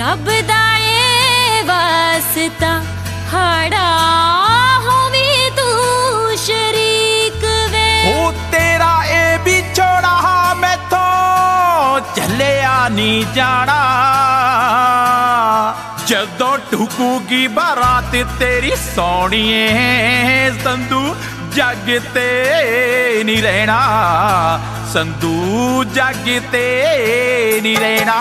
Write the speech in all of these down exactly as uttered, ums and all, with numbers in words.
रब दा ए वास्ता हाड़ा होवी तू शरीक वे। ओ तेरा ए बिछोड़ा मैथों चलिया नहीं जाना, जदों टुकूगी बारात तेरी सोहणीए संधू जग ते नहीं रहना, संधू जग ते नहीं रहना।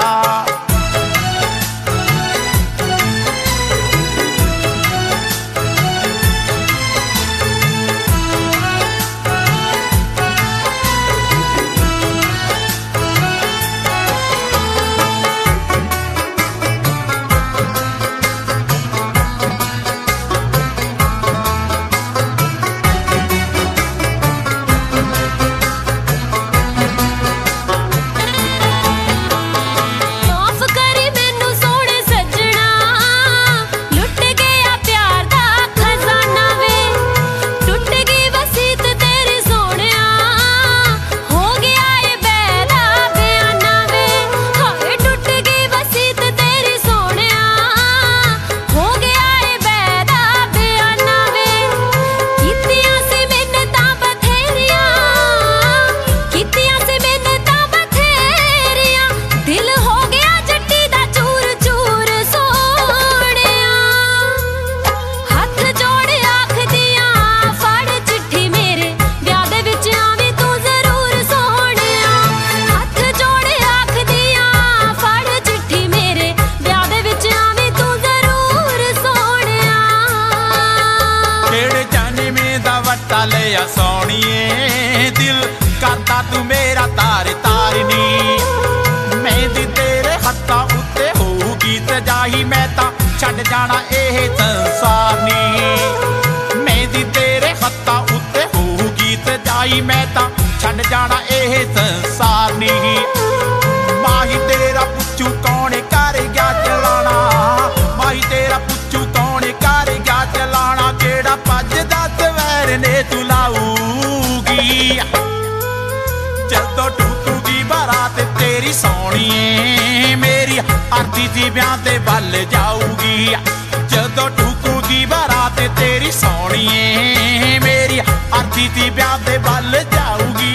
लिया सोहणीए दिल करता तू मेरा तार तारनी, मेहंदी तेरे हत्थां उत्ते होऊगी ते जाही मैं तां छड्ड जाना एह संसार नी। मेहंदी तेरे हत्थां उत्ते होऊगी ते जाही मैं तां छड्ड जाना एह संसार नी। माही तेरा पुच्छू कौन कर गया चलाना, माही तेरा पुच्छू कौन कर गया चलाना, केड़ा भजदा सवैर ने तू लाऊगी, जदों टुकूगी बारात तेरी सोहणीए मेरी अरती दी ब्याह दे वल जाऊगी, जदों टुकूगी बारात तेरी सोहणीए मेरी अरती दी ब्याह दे वल जाऊगी।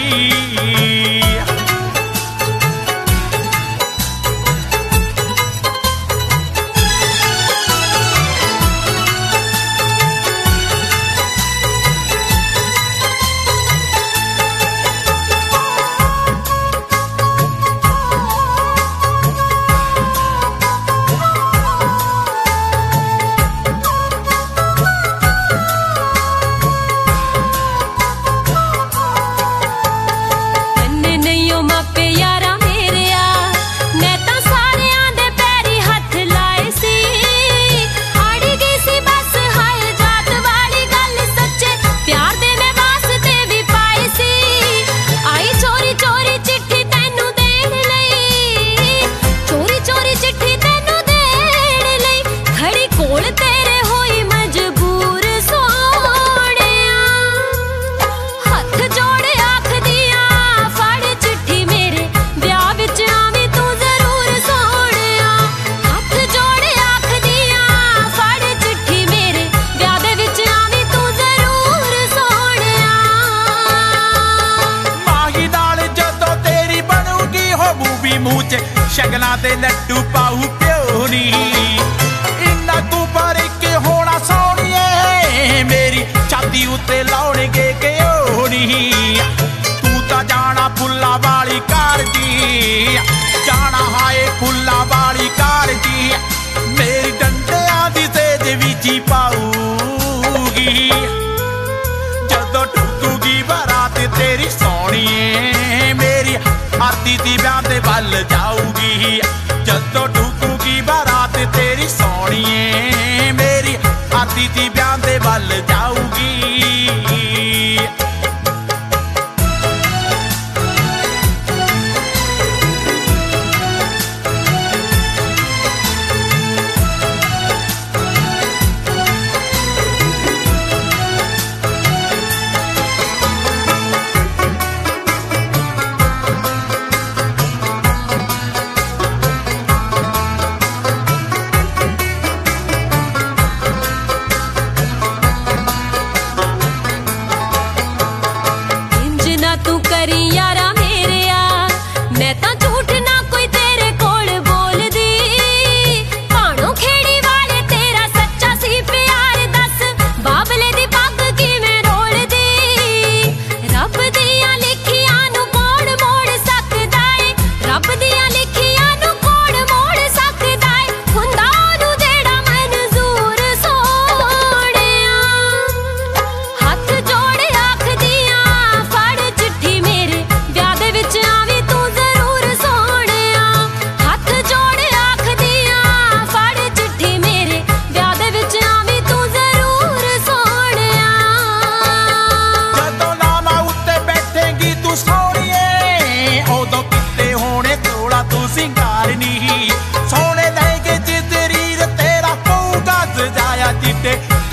शगना दे लड्डू पाऊ प्यो नी, इन्ना तू बारीक होना सोहणीए मेरी छाती उत्ते लाउणगे क्यों नी। तू तां जाना फुल्ला वाली कार दी, जाना हाए फुल्ला वाली कार दी, मेरी डंडियां दी सेज विच पाऊगी, जदों टुकूगी बारात तेरी सोहणीए मेरी आरती दी ब्याह दे वल जाऊगी, जदों टुकूगी बारात तेरी सोहणीए मेरी आरती दी ब्याह दे वल जाऊगी।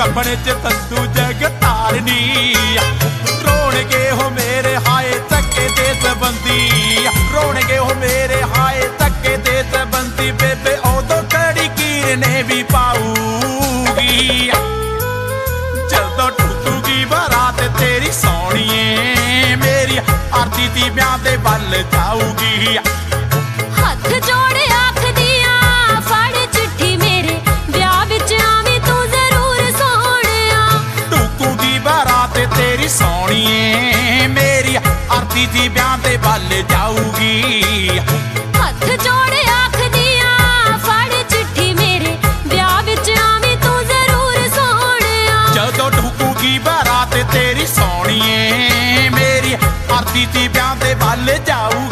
ਕੱਪੜੇ ਚ ਤੰਦੂ ਜਗ ਤਾਰਨੀ ਰੋਣਗੇ ਹੋ ਮੇਰੇ ਹਾਏ ਧੱਕੇ ਦੇ ਤਬੰਦੀ ਰੋਣਗੇ ਹੋ ਮੇਰੇ ਹਾਏ ਧੱਕੇ ਦੇ ਤਬੰਦੀ ਬੇਬੇ ਉਦੋਂ ਕਿਹੜੀ ਕੀਰ ਨੇ ਵੀ ਪਾਊਗੀ ਜਦੋਂ ਟੁੱਟੂਗੀ ਬਰਾਤ ਤੇਰੀ ਸੋਹਣੀਏ ਮੇਰੀ ਆਰਤੀ ਦੀ ਵਿਆਹ ਦੇ ਵੱਲ ਜਾਊਗੀ ਹੱਥ ਜੋੜ ਆਖਦੀਆਂ ਫੜ ਚਿੱਠੀ ਮੇਰੇ ਵਿਆਹ ਵਿੱਚ ਆਵੀਂ ਤੂੰ ਜ਼ਰੂਰ ਸੋਹਣਿਆ ਟੁੱਟੂਗੀ ਬਰਾਤ ਤੇਰੀ ਸੋਹਣੀਏ ਮੇਰੀ ਆਰਤੀ ਦੀ ਵਿਆਹ ਦੇ ਵੱਲ ਜਾਊਗੀ ਹੱਥ ਜੋੜ ਆਖਦੀਆਂ ਫੜ ਚਿੱਠੀ ਮੇਰੇ ਵਿਆਹ ਵਿੱਚ ਆਵੀਂ ਤੂੰ ਜ਼ਰੂਰ ਸੋਹਣਿਆ ਜਦੋਂ ਟੁੱਟੂਗੀ ਬਰਾਤ ਤੇਰੀ ਸੋਹਣੀਏ ਮੇਰੀ ਆਰਤੀ ਦੀ ਵਿਆਹ ਦੇ ਵੱਲ ਜਾਊਗੀ।